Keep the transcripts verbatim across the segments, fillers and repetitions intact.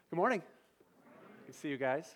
Good morning. Good to see you guys.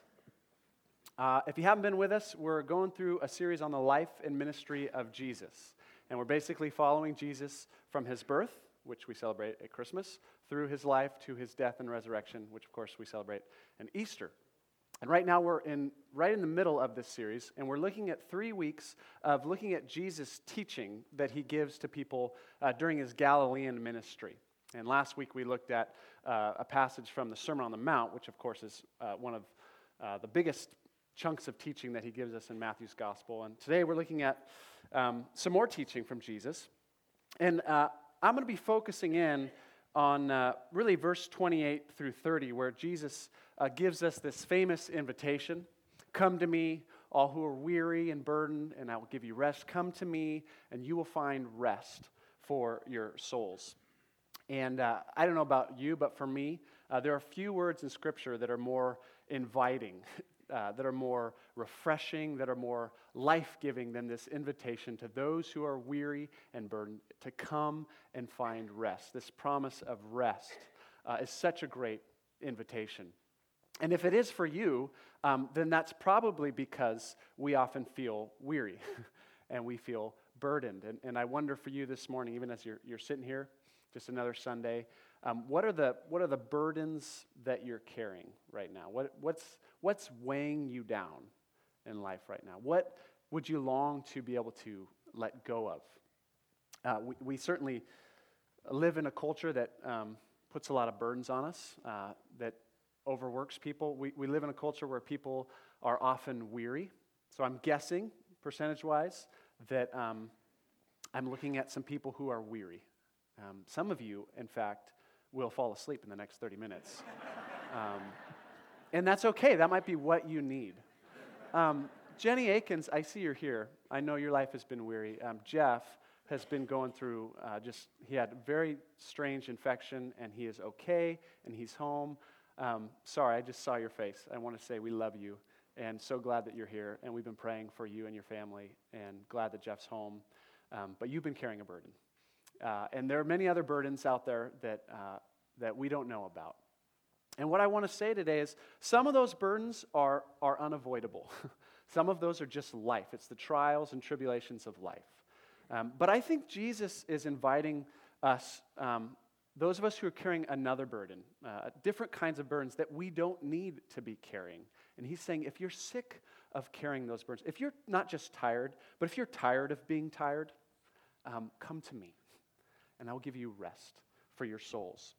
Uh, if you haven't been with us, we're going through a series on the life and ministry of Jesus. And we're basically following Jesus from his birth, which we celebrate at Christmas, through his life to his death and resurrection, which of course we celebrate on Easter. And right now we're in right in the middle of this series, and we're looking at three weeks of looking at Jesus' teaching that he gives to people uh, during his Galilean ministry. And last week we looked at uh, a passage from the Sermon on the Mount, which of course is uh, one of uh, the biggest chunks of teaching that he gives us in Matthew's Gospel. And today we're looking at um, some more teaching from Jesus. And uh, I'm going to be focusing in on uh, really verse twenty-eight through thirty, where Jesus uh, gives us this famous invitation. Come to me, all who are weary and burdened, and I will give you rest. Come to me, and you will find rest for your souls. And uh, I don't know about you, but for me, uh, there are few words in Scripture that are more inviting, uh, that are more refreshing, that are more life-giving than this invitation to those who are weary and burdened to come and find rest. This promise of rest uh, is such a great invitation. And if it is for you, um, then that's probably because we often feel weary and we feel burdened. And, and I wonder for you this morning, even as you're, you're sitting here, just another Sunday, um, what are the what are the burdens that you're carrying right now? What what's what's weighing you down in life right now? What would you long to be able to let go of? Uh, we, we certainly live in a culture that um, puts a lot of burdens on us, uh, that overworks people. We we live in a culture where people are often weary. So I'm guessing, percentage-wise, that um, I'm looking at some people who are weary. Um, some of you, in fact, will fall asleep in the next thirty minutes. Um, and that's okay. That might be what you need. Um, Jenny Akins, I see you're here. I know your life has been weary. Um, Jeff has been going through uh, just, he had a very strange infection, and he is okay, and he's home. Um, sorry, I just saw your face. I want to say we love you, and so glad that you're here, and we've been praying for you and your family, and glad that Jeff's home. Um, but you've been carrying a burden. Uh, and there are many other burdens out there that uh, that we don't know about. And what I want to say today is some of those burdens are, are unavoidable. Some of those are just life. It's the trials and tribulations of life. Um, but I think Jesus is inviting us, um, those of us who are carrying another burden, uh, different kinds of burdens that we don't need to be carrying. And he's saying, if you're sick of carrying those burdens, if you're not just tired, but if you're tired of being tired, um, come to me, and I will give you rest for your souls.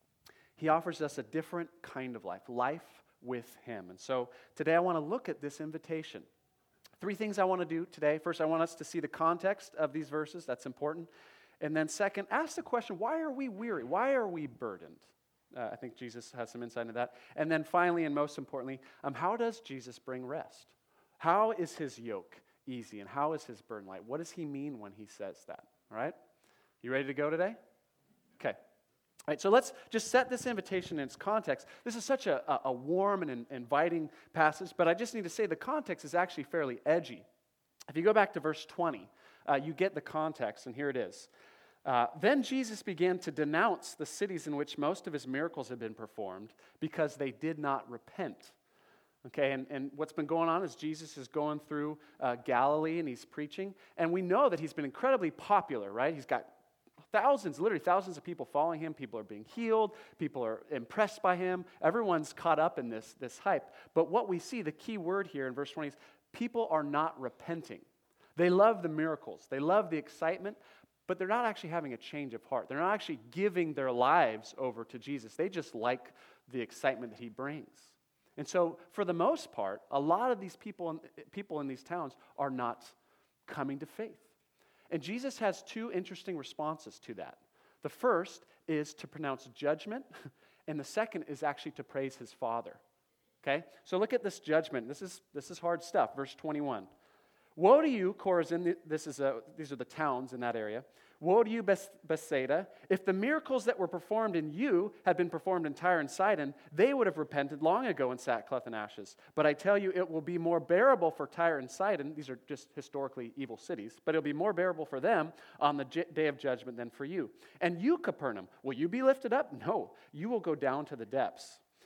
He offers us a different kind of life, life with him. And so today I want to look at this invitation. Three things I want to do today. First, I want us to see the context of these verses. That's important. And then second, ask the question, why are we weary? Why are we burdened? Uh, I think Jesus has some insight into that. And then finally, and most importantly, um, how does Jesus bring rest? How is his yoke easy, and how is his burden light? What does he mean when he says that? All right? You ready to go today? Okay. All right, so let's just set this invitation in its context. This is such a, a warm and in, inviting passage, but I just need to say the context is actually fairly edgy. If you go back to verse twenty, uh, you get the context, and here it is. Uh, then Jesus began to denounce the cities in which most of his miracles had been performed because they did not repent. Okay, and, and what's been going on is Jesus is going through uh, Galilee, and he's preaching, and we know that he's been incredibly popular, right? He's got thousands, literally thousands of people following him. People are being healed. People are impressed by him. Everyone's caught up in this, this hype. But what we see, the key word here in verse twenty is people are not repenting. They love the miracles. They love the excitement, but they're not actually having a change of heart. They're not actually giving their lives over to Jesus. They just like the excitement that he brings. And so, for the most part, a lot of these people in, people in these towns are not coming to faith. And Jesus has two interesting responses to that. The first is to pronounce judgment, and the second is actually to praise his Father. Okay? So look at this judgment. This is this is hard stuff. Verse twenty-one. Woe to you, Chorazin, this is a, these are the towns in that area. Woe to you, Beth- Bethsaida, if the miracles that were performed in you had been performed in Tyre and Sidon, they would have repented long ago in sackcloth and ashes. But I tell you, it will be more bearable for Tyre and Sidon, these are just historically evil cities, but it'll be more bearable for them on the j- day of judgment than for you. And you, Capernaum, will you be lifted up? No, you will go down to the depths.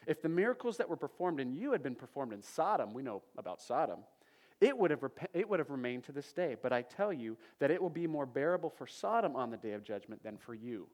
If the miracles that were performed in you had been performed in Sodom, we know about Sodom, it would have rep- it would have remained to this day. But I tell you that it will be more bearable for Sodom on the day of judgment than for you.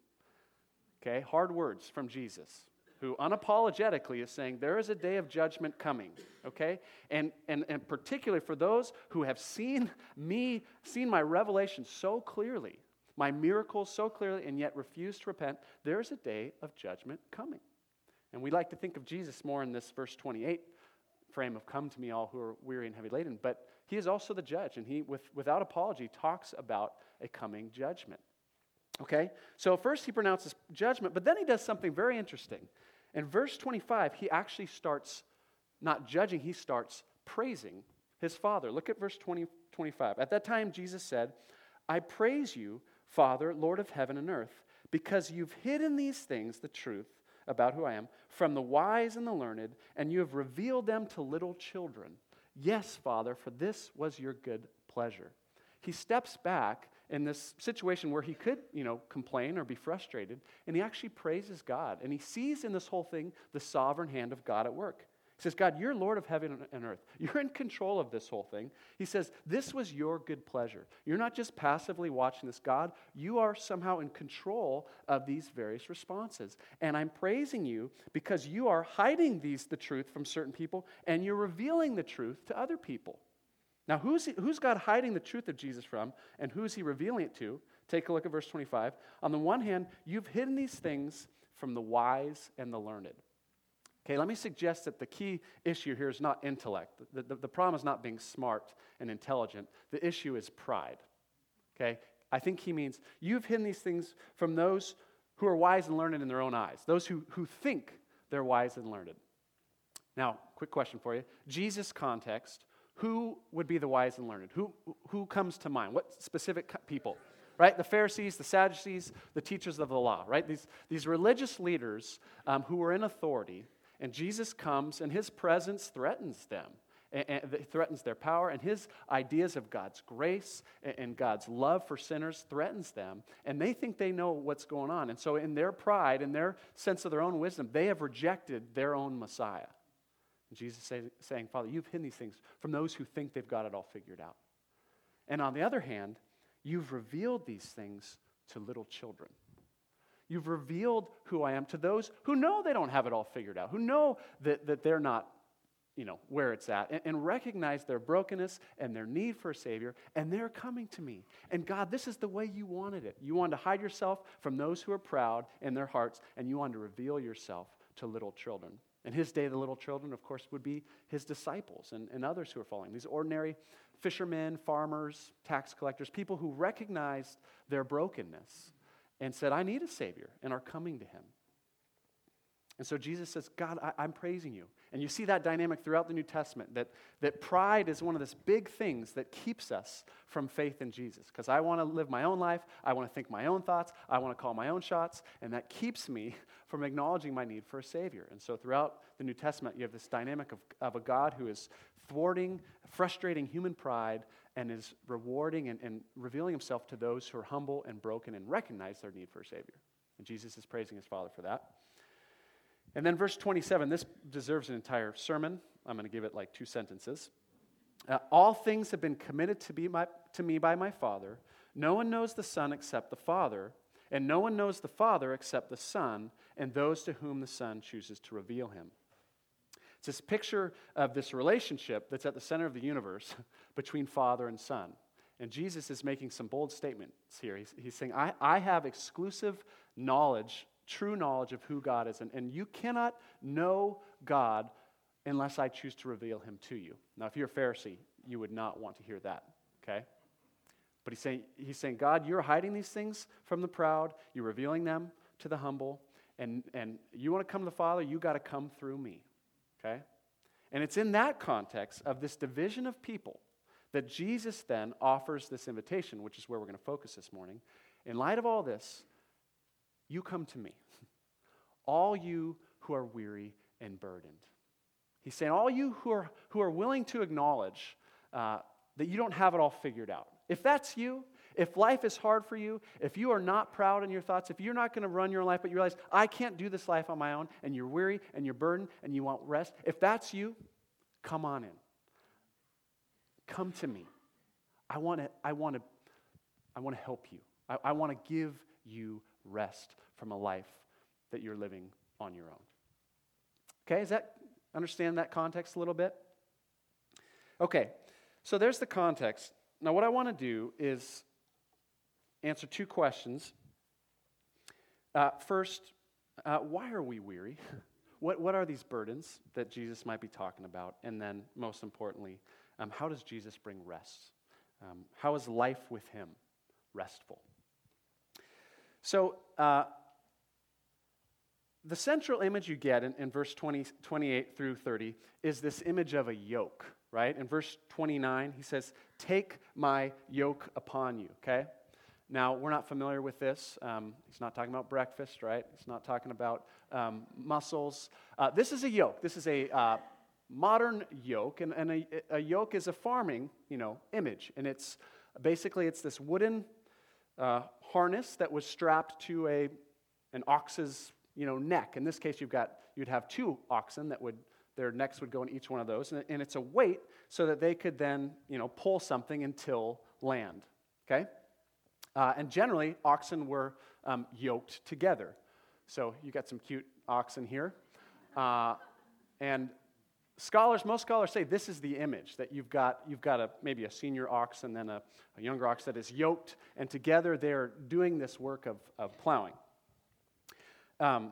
Okay, hard words from Jesus, who unapologetically is saying there is a day of judgment coming, okay? And, and, and particularly for those who have seen me, seen my revelation so clearly, my miracles so clearly, and yet refuse to repent, there is a day of judgment coming. And we like to think of Jesus more in this verse twenty-eight frame of come to me all who are weary and heavy laden, but he is also the judge, and he, with, without apology, talks about a coming judgment. Okay? So first he pronounces judgment, but then he does something very interesting. In verse twenty-five, he actually starts not judging, he starts praising his Father. Look at verse twenty, twenty-five. At that time, Jesus said, I praise you, Father, Lord of heaven and earth, because you've hidden these things, the truth about who I am, from the wise and the learned, and you have revealed them to little children. Yes, Father, for this was your good pleasure. He steps back in this situation where he could, you know, complain or be frustrated, and he actually praises God, and he sees in this whole thing the sovereign hand of God at work. He says, God, you're Lord of heaven and earth. You're in control of this whole thing. He says, this was your good pleasure. You're not just passively watching this, God. You are somehow in control of these various responses. And I'm praising you because you are hiding these, the truth from certain people, and you're revealing the truth to other people. Now, who's, he, who's God hiding the truth of Jesus from, and who's he revealing it to? Take a look at verse twenty-five. On the one hand, you've hidden these things from the wise and the learned. Okay, let me suggest that the key issue here is not intellect. The, the, the problem is not being smart and intelligent. The issue is pride. Okay, I think he means you've hidden these things from those who are wise and learned in their own eyes, those who, who think they're wise and learned. Now, quick question for you. Jesus' context, who would be the wise and learned? Who, who comes to mind? What specific people? Right? The Pharisees, the Sadducees, the teachers of the law, right? These, these religious leaders um, who were in authority, and Jesus comes and his presence threatens them, and, and threatens their power, and his ideas of God's grace and, and God's love for sinners threatens them, and they think they know what's going on. And so in their pride, in their sense of their own wisdom, they have rejected their own Messiah. And Jesus say, saying, Father, you've hidden these things from those who think they've got it all figured out. And on the other hand, you've revealed these things to little children. You've revealed who I am to those who know they don't have it all figured out, who know that, that they're not, you know, where it's at, and, and recognize their brokenness and their need for a Savior, and they're coming to me. And God, this is the way you wanted it. You wanted to hide yourself from those who are proud in their hearts, and you wanted to reveal yourself to little children. In his day, the little children, of course, would be his disciples and, and others who are following. These ordinary fishermen, farmers, tax collectors, people who recognized their brokenness and said, I need a Savior, and are coming to him. And so Jesus says, God, I, I'm praising you. And you see that dynamic throughout the New Testament, that, that pride is one of those big things that keeps us from faith in Jesus. Because I want to live my own life, I want to think my own thoughts, I want to call my own shots, and that keeps me from acknowledging my need for a Savior. And so throughout the New Testament, you have this dynamic of, of a God who is thwarting, frustrating human pride, and is rewarding and, and revealing himself to those who are humble and broken and recognize their need for a Savior. And Jesus is praising his Father for that. And then verse twenty-seven, this deserves an entire sermon. I'm going to give it like two sentences. Uh, All things have been committed to, be my, to me by my Father. No one knows the Son except the Father, and no one knows the Father except the Son, and those to whom the Son chooses to reveal him. It's this picture of this relationship that's at the center of the universe between Father and Son. And Jesus is making some bold statements here. He's, he's saying, I, I have exclusive knowledge, true knowledge of who God is. And, and you cannot know God unless I choose to reveal him to you. Now, if you're a Pharisee, you would not want to hear that, okay? But he's saying, he's saying, God, you're hiding these things from the proud. You're revealing them to the humble. And, and you want to come to the Father, you got to come through me, okay? And it's in that context of this division of people that Jesus then offers this invitation, which is where we're going to focus this morning. In light of all this, you come to me, all you who are weary and burdened. He's saying, all you who are, who are willing to acknowledge uh, that you don't have it all figured out. If that's you, If life is hard for you, if you are not proud in your thoughts, if you're not going to run your own life, but you realize, I can't do this life on my own, and you're weary and you're burdened and you want rest, if that's you, come on in. Come to me. I want to, I want to, I want to help you. I, I want to give you rest from a life that you're living on your own. Okay, does that, understand that context a little bit? Okay, so there's the context. Now what I want to do is answer two questions. Uh, first, uh, why are we weary? What, what are these burdens that Jesus might be talking about? And then, most importantly, um, how does Jesus bring rest? Um, how is life with him restful? So, uh, the central image you get in, in verse twenty, twenty-eight through thirty is this image of a yoke, right? In verse twenty-nine, he says, take my yoke upon you, okay? Now, we're not familiar with this. Um, he's not talking about breakfast, right? He's not talking about um, muscles. Uh, this is a yoke. This is a uh, modern yoke, and, and a, a yoke is a farming, you know, image. And it's basically, it's this wooden uh, harness that was strapped to a an ox's, you know, neck. In this case, you've got, you'd have two oxen that would, their necks would go in each one of those, and, and it's a weight so that they could then, you know, pull something and till land, okay? Uh, and generally, oxen were um, yoked together. So you got some cute oxen here. Uh, and scholars, most scholars say this is the image, that you've got you've got a maybe a senior ox and then a, a younger ox that is yoked, and together they're doing this work of, of plowing. Um,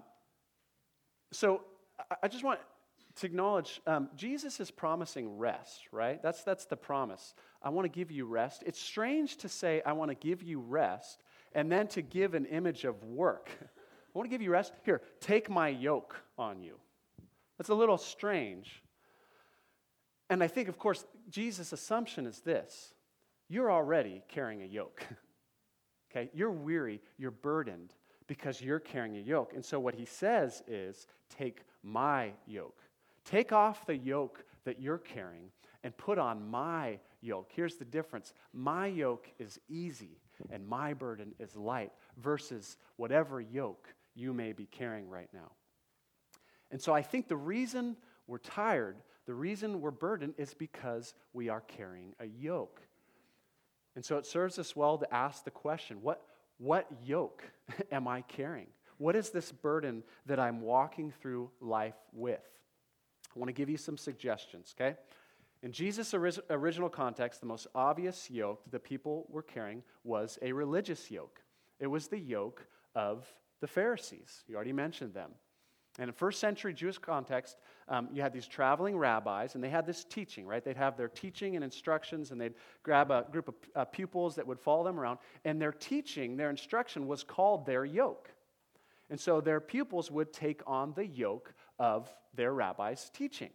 so I, I just want to acknowledge, um, Jesus is promising rest, right? That's that's the promise. I want to give you rest. It's strange to say, I want to give you rest, and then to give an image of work. I want to give you rest. Here, take my yoke on you. That's a little strange. And I think, of course, Jesus' assumption is this. You're already carrying a yoke. Okay? You're weary, you're burdened, because you're carrying a yoke. And so what he says is, take my yoke. Take off the yoke that you're carrying and put on my yoke. Here's the difference. My yoke is easy and my burden is light versus whatever yoke you may be carrying right now. And so I think the reason we're tired, the reason we're burdened is because we are carrying a yoke. And so it serves us well to ask the question, what, what yoke am I carrying? What is this burden that I'm walking through life with? I want to give you some suggestions, okay? In Jesus' ori- original context, the most obvious yoke the people were carrying was a religious yoke. It was the yoke of the Pharisees. You already mentioned them. And in first century Jewish context, um, you had these traveling rabbis, and they had this teaching, right? They'd have their teaching and instructions, and they'd grab a group of uh, pupils that would follow them around, and their teaching, their instruction was called their yoke. And so their pupils would take on the yoke of their rabbi's teaching.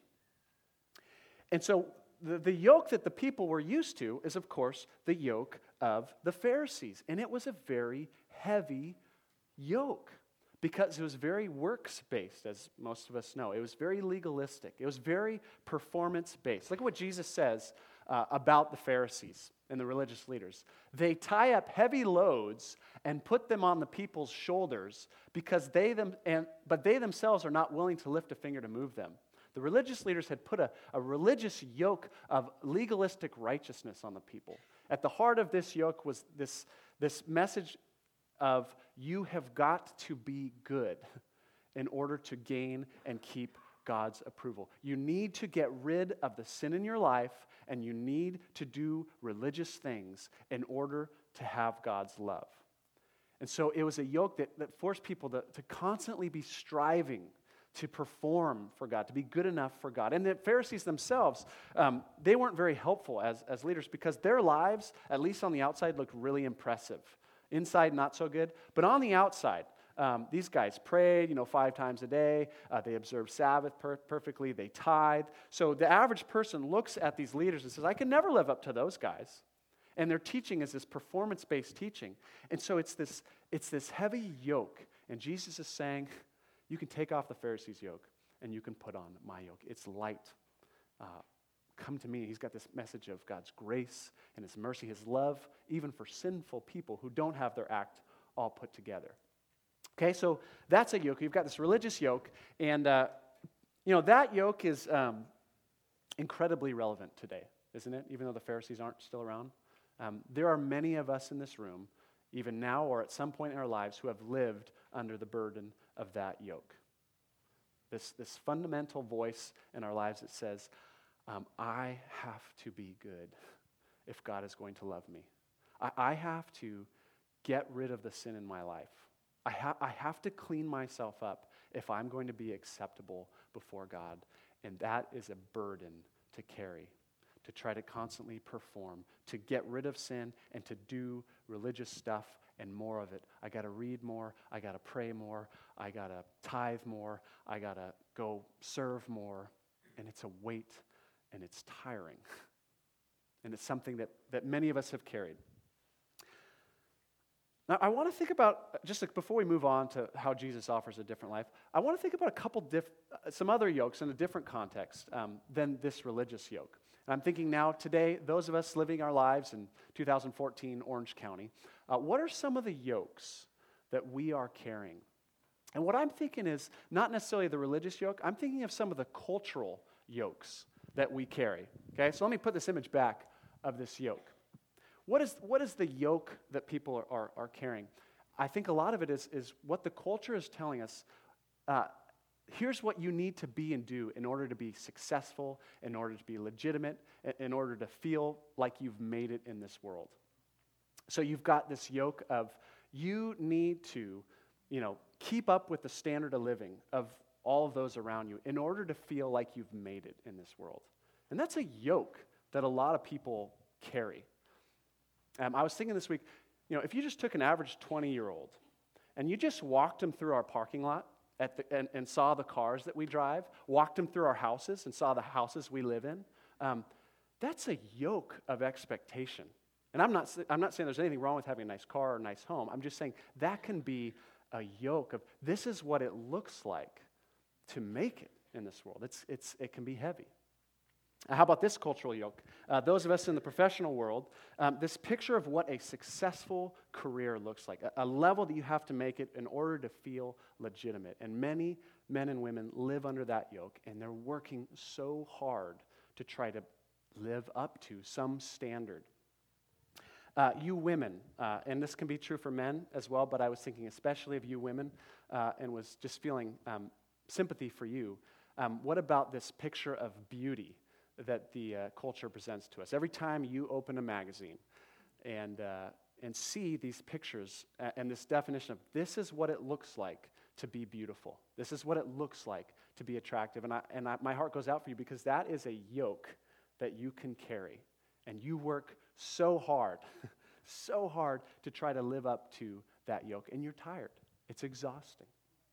And so the, the yoke that the people were used to is, of course, the yoke of the Pharisees. And it was a very heavy yoke because it was very works-based, as most of us know. It was very legalistic. It was very performance-based. Look at what Jesus says uh, about the Pharisees and the religious leaders. They tie up heavy loads and put them on the people's shoulders because they them and but they themselves are not willing to lift a finger to move them. The religious leaders had put a, a religious yoke of legalistic righteousness on the people. At the heart of this yoke was this, this message of you have got to be good in order to gain and keep God's approval. You need to get rid of the sin in your life, and you need to do religious things in order to have God's love. And so it was a yoke that, that forced people to, to constantly be striving to perform for God, to be good enough for God. And the Pharisees themselves, um, they weren't very helpful as, as leaders because their lives, at least on the outside, looked really impressive. Inside, not so good. But on the outside, um, these guys prayed, you know, five times a day. Uh, they observed Sabbath per- perfectly. They tithed. So the average person looks at these leaders and says, I can never live up to those guys. And their teaching is this performance-based teaching. And so it's this, it's this heavy yoke. And Jesus is saying, you can take off the Pharisees' yoke and you can put on my yoke. It's light. Uh, come to me. He's got this message of God's grace and his mercy, his love, even for sinful people who don't have their act all put together. Okay, so that's a yoke. You've got this religious yoke, and uh, you know that yoke is um, incredibly relevant today, isn't it? Even though the Pharisees aren't still around. Um, there are many of us in this room, even now or at some point in our lives, who have lived under the burden of that yoke. This, this fundamental voice in our lives that says, um, I have to be good if God is going to love me. I, I have to get rid of the sin in my life. I, ha- I have to clean myself up if I'm going to be acceptable before God. And that is a burden to carry, to try to constantly perform, to get rid of sin and to do religious stuff and more of it. I got to read more. I got to pray more. I got to tithe more. I got to go serve more. And it's a weight and it's tiring. And it's something that, that many of us have carried. Now, I want to think about, just like before we move on to how Jesus offers a different life, I want to think about a couple, diff, some other yokes in a different context um, than this religious yoke. And I'm thinking now, today, those of us living our lives in two thousand fourteen Orange County, uh, what are some of the yokes that we are carrying? And what I'm thinking is not necessarily the religious yoke, I'm thinking of some of the cultural yokes that we carry. Okay, so let me put this image back of this yoke. What is, what is the yoke that people are, are, are carrying? I think a lot of it is, is what the culture is telling us. Uh, here's what you need to be and do in order to be successful, in order to be legitimate, in order to feel like you've made it in this world. So you've got this yoke of you need to, you know, keep up with the standard of living of all of those around you in order to feel like you've made it in this world. And that's a yoke that a lot of people carry. Um, I was thinking this week, you know, if you just took an average twenty-year-old and you just walked them through our parking lot at the, and, and saw the cars that we drive, walked them through our houses and saw the houses we live in, um, that's a yoke of expectation. And I'm not, I'm not saying there's anything wrong with having a nice car or a nice home. I'm just saying that can be a yoke of this is what it looks like to make it in this world. It's, it's, it can be heavy. How about this cultural yoke? Uh, those of us in the professional world, um, this picture of what a successful career looks like, a, a level that you have to make it in order to feel legitimate. And many men and women live under that yoke, and they're working so hard to try to live up to some standard. Uh, you women, uh, and this can be true for men as well, but I was thinking especially of you women uh, and was just feeling um, sympathy for you. Um, what about this picture of beauty that the uh, culture presents to us? Every time you open a magazine and uh, and see these pictures uh, and this definition of this is what it looks like to be beautiful. This is what it looks like to be attractive. And I, and I, my heart goes out for you because that is a yoke that you can carry. And you work so hard, so hard to try to live up to that yoke. And you're tired. It's exhausting.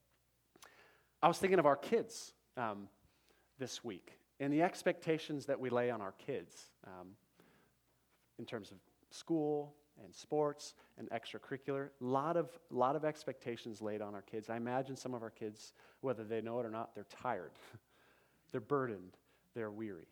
I was thinking of our kids um, this week. And the expectations that we lay on our kids um, in terms of school and sports and extracurricular, a lot of, lot of expectations laid on our kids. I imagine some of our kids, whether they know it or not, they're tired. They're burdened. They're weary.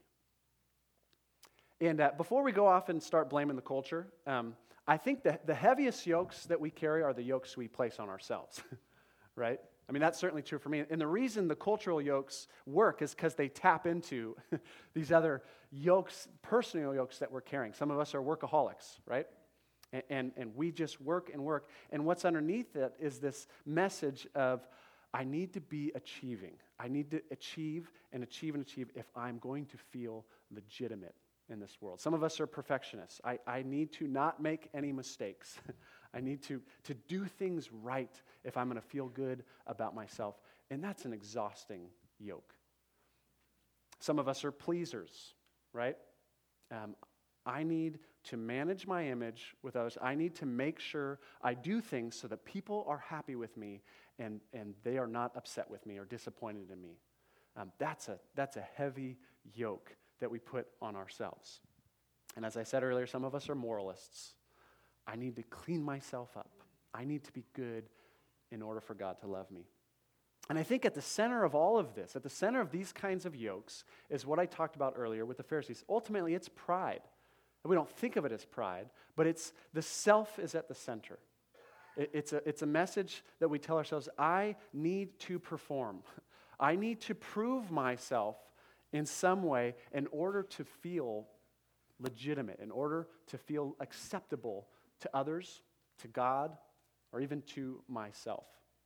And uh, before we go off and start blaming the culture, um, I think that the heaviest yokes that we carry are the yokes we place on ourselves, right? I mean, that's certainly true for me. And the reason the cultural yokes work is because they tap into these other yokes, personal yokes that we're carrying. Some of us are workaholics, right? And, and, and we just work and work. And what's underneath it is this message of, I need to be achieving. I need to achieve and achieve and achieve if I'm going to feel legitimate in this world. Some of us are perfectionists. I, I need to not make any mistakes. I need to, to do things right if I'm going to feel good about myself. And that's an exhausting yoke. Some of us are pleasers, right? Um, I need to manage my image with others. I need to make sure I do things so that people are happy with me and, and they are not upset with me or disappointed in me. Um, that's a, that's a heavy yoke that we put on ourselves. And as I said earlier, some of us are moralists. I need to clean myself up. I need to be good in order for God to love me. And I think at the center of all of this, at the center of these kinds of yokes, is what I talked about earlier with the Pharisees. Ultimately, it's pride. And we don't think of it as pride, but it's the self is at the center. It, it's, a, it's a message that we tell ourselves, I need to perform. I need to prove myself in some way in order to feel legitimate, in order to feel acceptable to others, to God, or even to myself.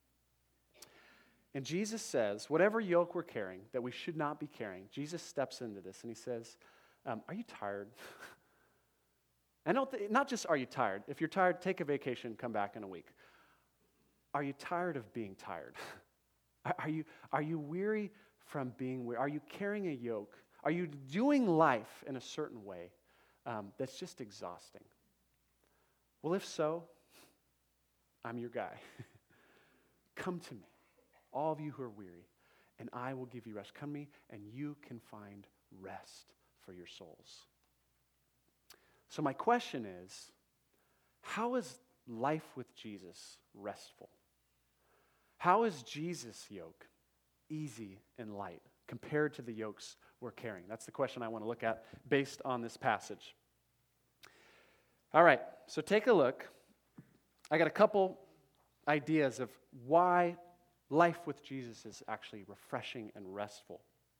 And Jesus says, whatever yoke we're carrying that we should not be carrying, Jesus steps into this and he says, um, are you tired? I don't th- not just are you tired. If you're tired, take a vacation, come back in a week. Are you tired of being tired? are, you, are you weary from being weary? Are you carrying a yoke? Are you doing life in a certain way um, that's just exhausting? Well, if so, I'm your guy. Come to me, all of you who are weary, and I will give you rest. Come to me, and you can find rest for your souls. So my question is, how is life with Jesus restful? How is Jesus' yoke easy and light compared to the yokes we're carrying? That's the question I want to look at based on this passage. All right, so take a look. I got a couple ideas of why life with Jesus is actually refreshing and restful.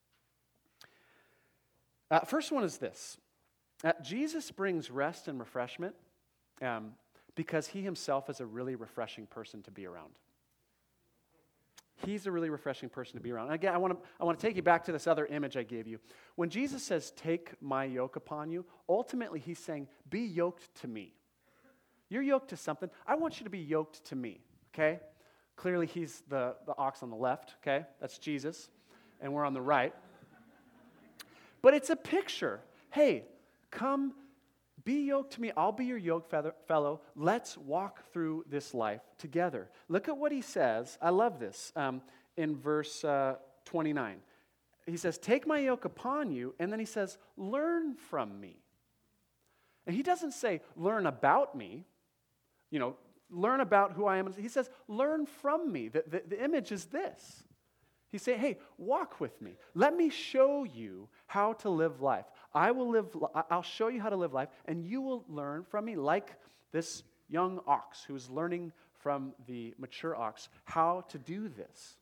Uh, first one is this. Uh, Jesus brings rest and refreshment um, because he himself is a really refreshing person to be around. He's a really refreshing person to be around. And again, I want to I want to take you back to this other image I gave you. When Jesus says, take my yoke upon you, ultimately he's saying, be yoked to me. You're yoked to something. I want you to be yoked to me, okay? Clearly he's the, the ox on the left, okay? That's Jesus. And we're on the right. But it's a picture. Hey, come, be yoked to me. I'll be your yoke fellow. Let's walk through this life together. Look at what he says. I love this. Um, in verse uh, twenty-nine. He says, take my yoke upon you. And then he says, learn from me. And he doesn't say, learn about me. You know, learn about who I am. He says, learn from me. The, the, the image is this. He's saying, hey, walk with me. Let me show you how to live life. I will live, I'll show you how to live life, and you will learn from me, like this young ox who's learning from the mature ox how to do this.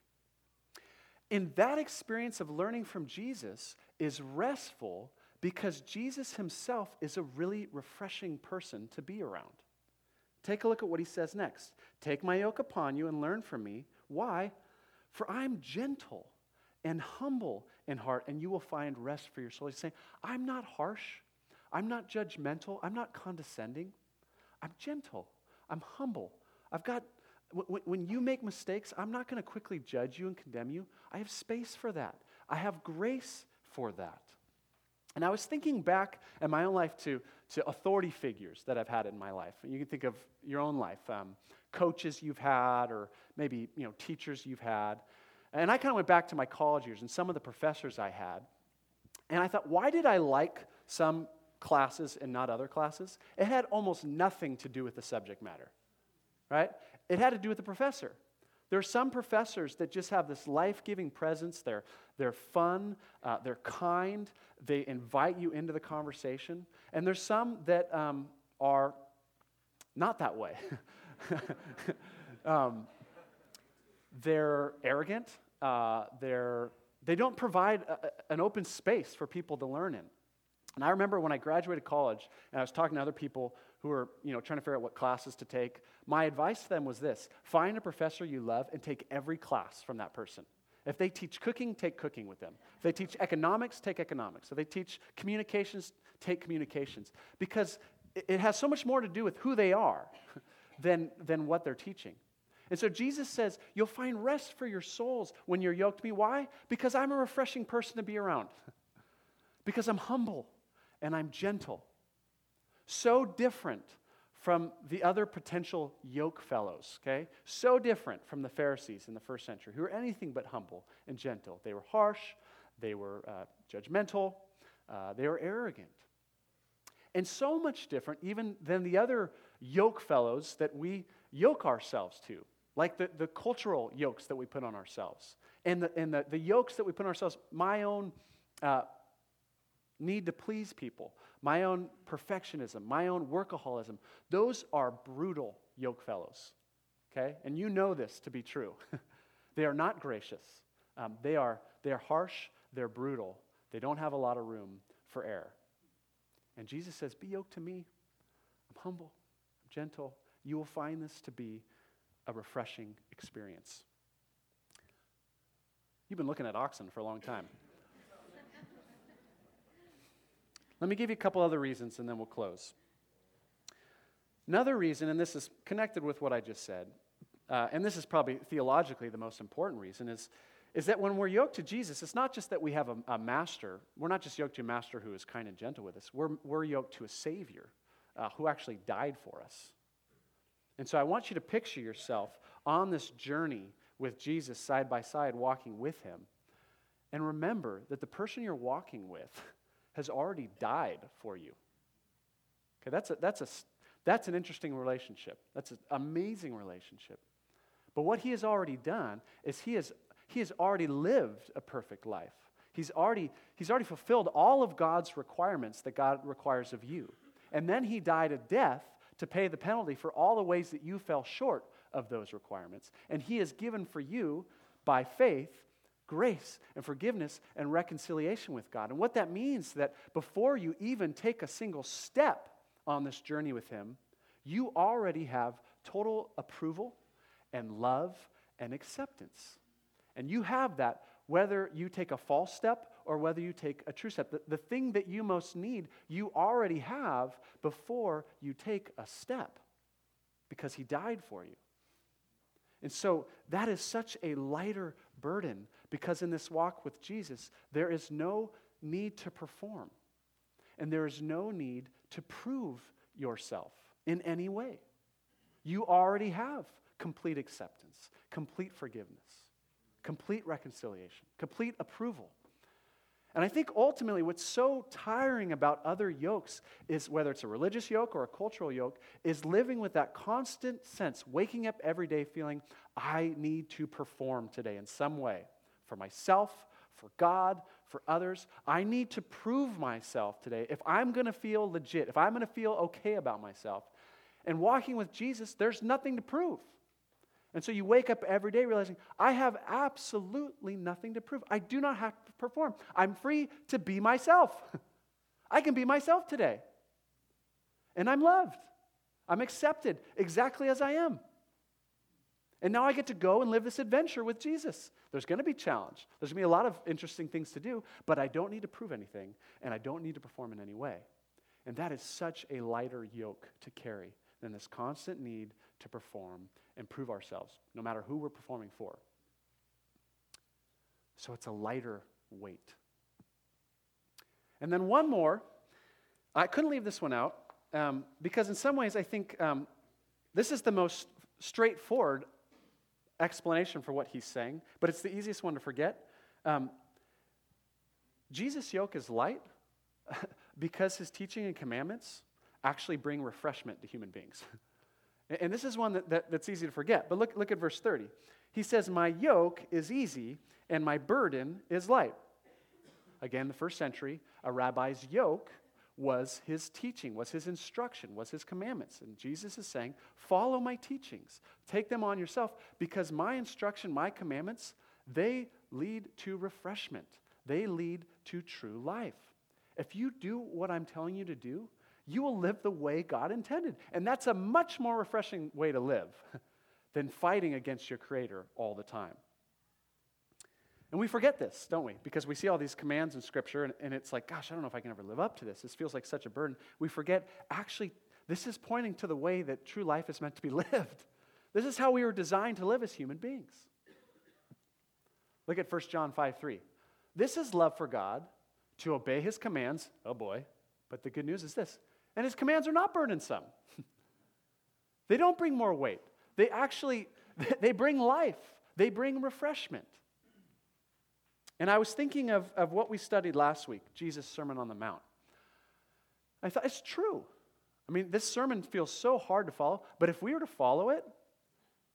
In that experience of learning from Jesus is restful because Jesus himself is a really refreshing person to be around. Take a look at what he says next. Take my yoke upon you and learn from me. Why? For I'm gentle and humble in heart, and you will find rest for your soul. He's saying, I'm not harsh. I'm not judgmental. I'm not condescending. I'm gentle. I'm humble. I've got, w- when you make mistakes, I'm not going to quickly judge you and condemn you. I have space for that. I have grace for that. And I was thinking back in my own life to, to authority figures that I've had in my life. And you can think of your own life, um, coaches you've had, or maybe you know teachers you've had. And I kind of went back to my college years and some of the professors I had. And I thought, why did I like some classes and not other classes? It had almost nothing to do with the subject matter, right? It had to do with the professor. There are some professors that just have this life-giving presence. They're, they're fun, uh, they're kind, they invite you into the conversation. And there's some that um, are not that way. um, they're arrogant. Uh, they're, they don't provide a, an open space for people to learn in. And I remember when I graduated college, and I was talking to other people who were, you know, trying to figure out what classes to take. My advice to them was this: find a professor you love and take every class from that person. If they teach cooking, take cooking with them. If they teach economics, take economics. If they teach communications, take communications. Because it has so much more to do with who they are than, than what they're teaching. And so Jesus says, you'll find rest for your souls when you're yoked to me. Why? Because I'm a refreshing person to be around. Because I'm humble and I'm gentle. So different from the other potential yoke fellows, okay? So different from the Pharisees in the first century, who were anything but humble and gentle. They were harsh, they were uh, judgmental, uh, they were arrogant. And so much different even than the other yoke fellows that we yoke ourselves to, like the, the cultural yokes that we put on ourselves, and the, and the, the yokes that we put on ourselves, my own uh, need to please people, my own perfectionism, my own workaholism. Those are brutal yoke fellows, okay? And you know this to be true. They are not gracious. Um, they are they are harsh. They're brutal. They don't have a lot of room for error. And Jesus says, be yoked to me. I'm humble. I'm gentle. You will find this to be a refreshing experience. You've been looking at oxen for a long time. Let me give you a couple other reasons, and then we'll close. Another reason, and this is connected with what I just said, uh, and this is probably theologically the most important reason, is, is that when we're yoked to Jesus, it's not just that we have a, a master. We're not just yoked to a master who is kind and gentle with us. We're, we're yoked to a Savior uh, who actually died for us. And so I want you to picture yourself on this journey with Jesus side by side, walking with him. And remember that the person you're walking with has already died for you. Okay, that's a, that's a, that's an interesting relationship. That's an amazing relationship. But what he has already done is he has he has already lived a perfect life. He's already he's already fulfilled all of God's requirements that God requires of you. And then he died a death to pay the penalty for all the ways that you fell short of those requirements. And he has given for you, by faith, grace and forgiveness and reconciliation with God. And what that means is that before you even take a single step on this journey with him, you already have total approval and love and acceptance. And you have that whether you take a false step or whether you take a true step. The, the thing that you most need, you already have before you take a step, because he died for you. And so that is such a lighter burden, because in this walk with Jesus, there is no need to perform. And there is no need to prove yourself in any way. You already have complete acceptance, complete forgiveness, complete reconciliation, complete approval. And I think ultimately what's so tiring about other yokes is, whether it's a religious yoke or a cultural yoke, is living with that constant sense, waking up every day feeling, I need to perform today in some way for myself, for God, for others. I need to prove myself today if I'm going to feel legit, if I'm going to feel okay about myself. And walking with Jesus, there's nothing to prove. And so you wake up every day realizing, I have absolutely nothing to prove. I do not have to perform. I'm free to be myself. I can be myself today. And I'm loved. I'm accepted exactly as I am. And now I get to go and live this adventure with Jesus. There's going to be challenge. There's going to be a lot of interesting things to do, but I don't need to prove anything, and I don't need to perform in any way. And that is such a lighter yoke to carry than this constant need to perform and prove ourselves, no matter who we're performing for. So it's a lighter weight. And then one more. I couldn't leave this one out um, because in some ways I think um, this is the most straightforward explanation for what he's saying, but it's the easiest one to forget. Um, Jesus' yoke is light because his teaching and commandments actually bring refreshment to human beings. And this is one that, that, that's easy to forget. But look, look at verse thirty. He says, my yoke is easy and my burden is light. Again, the first century, a rabbi's yoke was his teaching, was his instruction, was his commandments. And Jesus is saying, follow my teachings. Take them on yourself, because my instruction, my commandments, they lead to refreshment. They lead to true life. If you do what I'm telling you to do, you will live the way God intended. And that's a much more refreshing way to live than fighting against your Creator all the time. And we forget this, don't we? Because we see all these commands in Scripture, and, and it's like, gosh, I don't know if I can ever live up to this. This feels like such a burden. We forget, actually, this is pointing to the way that true life is meant to be lived. This is how we were designed to live as human beings. Look at First John five three. This is love for God, to obey his commands. Oh boy. But the good news is this. And his commands are not burdensome. They don't bring more weight. They actually, they bring life. They bring refreshment. And I was thinking of, of what we studied last week, Jesus' Sermon on the Mount. I thought, it's true. I mean, this sermon feels so hard to follow, but if we were to follow it,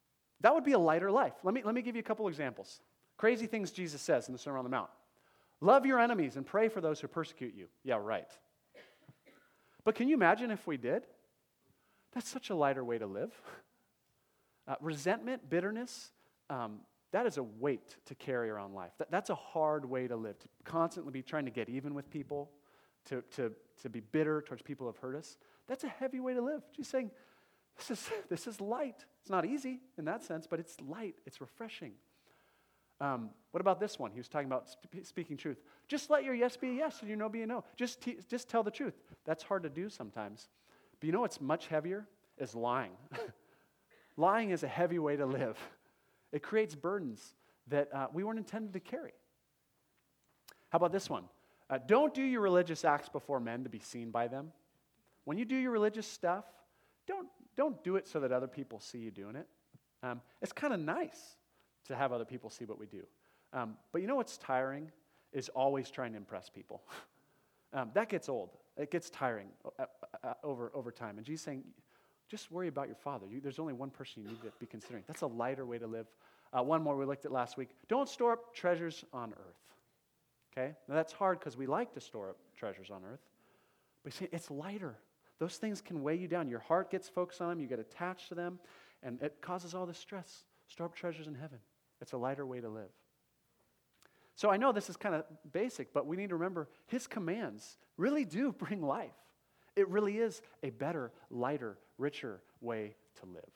That would be a lighter life. Let me, let me give you a couple examples. Crazy things Jesus says in the Sermon on the Mount. Love your enemies and pray for those who persecute you. Yeah, right. But can you imagine if we did? That's such a lighter way to live. Uh, resentment, bitterness, um, that is a weight to carry around life. That, that's a hard way to live, to constantly be trying to get even with people, to, to, to be bitter towards people who have hurt us. That's a heavy way to live. She's saying, this is, this is light. It's not easy in that sense, but it's light. It's refreshing. Um, what about this one? He was talking about sp- speaking truth. Just let your yes be a yes and your no be a no. Just, t- just tell the truth. That's hard to do sometimes. But you know what's much heavier? Is lying. Lying is a heavy way to live. It creates burdens that uh, we weren't intended to carry. How about this one? Uh, don't do your religious acts before men to be seen by them. When you do your religious stuff, don't, don't do it so that other people see you doing it. Um, it's kind of nice to have other people see what we do. Um, but you know what's tiring? Is always trying to impress people. um, that gets old. It gets tiring uh, uh, over, over time. And Jesus is saying, just worry about your Father. You, there's only one person you need to be considering. That's a lighter way to live. Uh, one more we looked at last week. Don't store up treasures on earth. Okay? Now that's hard because we like to store up treasures on earth. But see, it's lighter. Those things can weigh you down. Your heart gets focused on them. You get attached to them. And it causes all this stress. Store up treasures in heaven. It's a lighter way to live. So I know this is kind of basic, but we need to remember his commands really do bring life. It really is a better, lighter, richer way to live.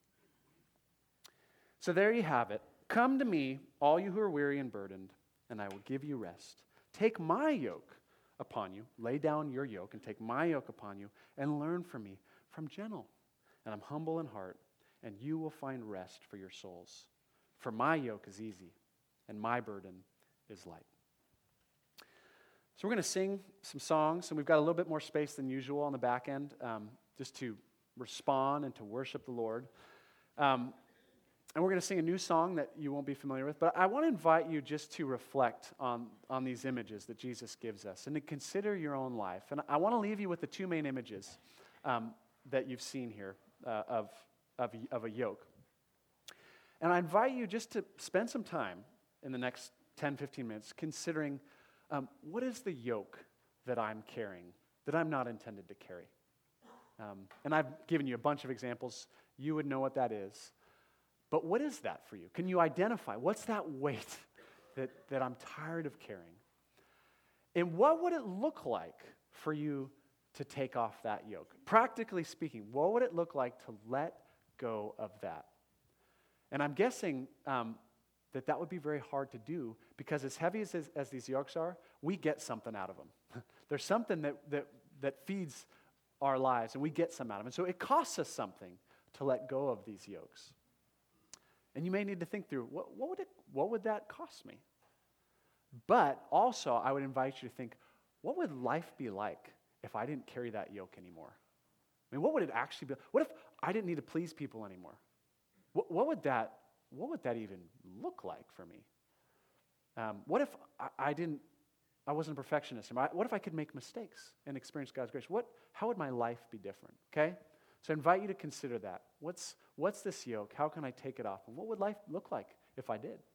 So there you have it. Come to me, all you who are weary and burdened, and I will give you rest. Take my yoke upon you. Lay down your yoke and take my yoke upon you and learn from me. For I'm gentle and I'm humble in heart, and you will find rest for your souls. For my yoke is easy and my burden is light. So we're going to sing some songs, and we've got a little bit more space than usual on the back end, um, just to respond and to worship the Lord. Um, and we're going to sing a new song that you won't be familiar with, but I want to invite you just to reflect on, on these images that Jesus gives us and to consider your own life. And I want to leave you with the two main images um, that you've seen here uh, of, of, of a yoke. And I invite you just to spend some time in the next ten, fifteen minutes considering Um, what is the yoke that I'm carrying that I'm not intended to carry? Um, and I've given you a bunch of examples. You would know what that is. But what is that for you? Can you identify? What's that weight that, that I'm tired of carrying? And what would it look like for you to take off that yoke? Practically speaking, what would it look like to let go of that? And I'm guessing um, that that would be very hard to do because as heavy as, as these yokes are, we get something out of them. There's something that, that, that feeds our lives, and we get some out of them. So it costs us something to let go of these yokes. And you may need to think through, what, what would it, what would that cost me? But also, I would invite you to think, what would life be like if I didn't carry that yoke anymore? I mean, what would it actually be? What if I didn't need to please people anymore? What, what would that What would that even look like for me? Um, what if I, I didn't, I wasn't a perfectionist? What if I could make mistakes and experience God's grace? What, how would my life be different? Okay? So I invite you to consider that. What's, what's this yoke? How can I take it off? And what would life look like if I did?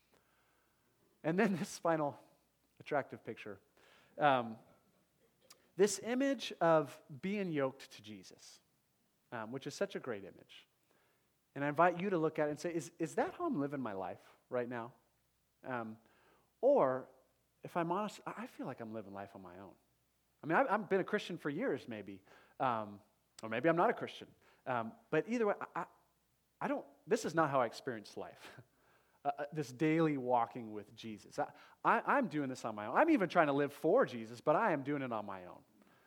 And then this final attractive picture. Um, this image of being yoked to Jesus, um, which is such a great image. And I invite you to look at it and say, is, is that how I'm living my life right now? Um, or, if I'm honest, I feel like I'm living life on my own. I mean, I've, I've been a Christian for years, maybe. Um, or maybe I'm not a Christian. Um, but either way, I, I don't, this is not how I experience life. uh, this daily walking with Jesus. I, I, I'm doing this on my own. I'm even trying to live for Jesus, but I am doing it on my own.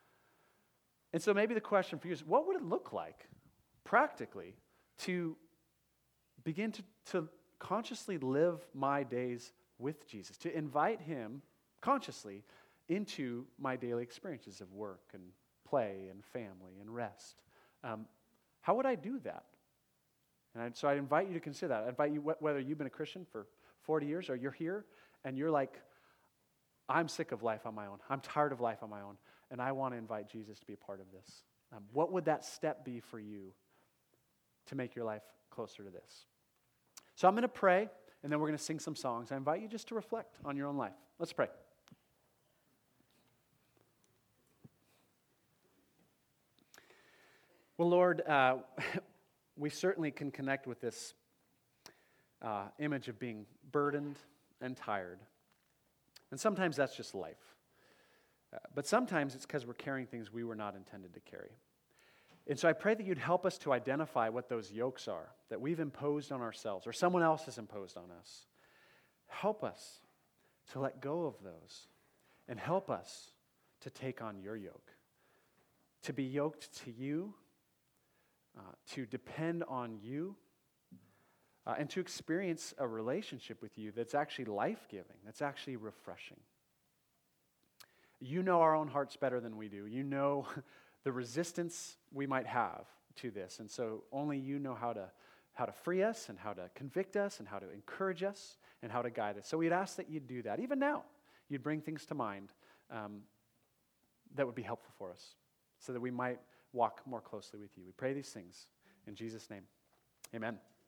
And so maybe the question for you is, what would it look like, practically, to begin to, to consciously live my days with Jesus, to invite him consciously into my daily experiences of work and play and family and rest? Um, how would I do that? And I, so I invite you to consider that. I invite you, wh- whether you've been a Christian for forty years or you're here and you're like, I'm sick of life on my own. I'm tired of life on my own, and I want to invite Jesus to be a part of this. Um, what would that step be for you to make your life closer to this? So I'm going to pray, and then we're going to sing some songs. I invite you just to reflect on your own life. Let's pray. Well, Lord, uh, we certainly can connect with this uh, image of being burdened and tired. And sometimes that's just life. Uh, but sometimes it's because we're carrying things we were not intended to carry. And so I pray that you'd help us to identify what those yokes are that we've imposed on ourselves or someone else has imposed on us. Help us to let go of those and help us to take on your yoke, to be yoked to you, uh, to depend on you, uh, and to experience a relationship with you that's actually life-giving, that's actually refreshing. You know our own hearts better than we do. You know the resistance we might have to this. And so only you know how to how to free us and how to convict us and how to encourage us and how to guide us. So we'd ask that you'd do that. Even now, you'd bring things to mind um, that would be helpful for us so that we might walk more closely with you. We pray these things in Jesus' name. Amen.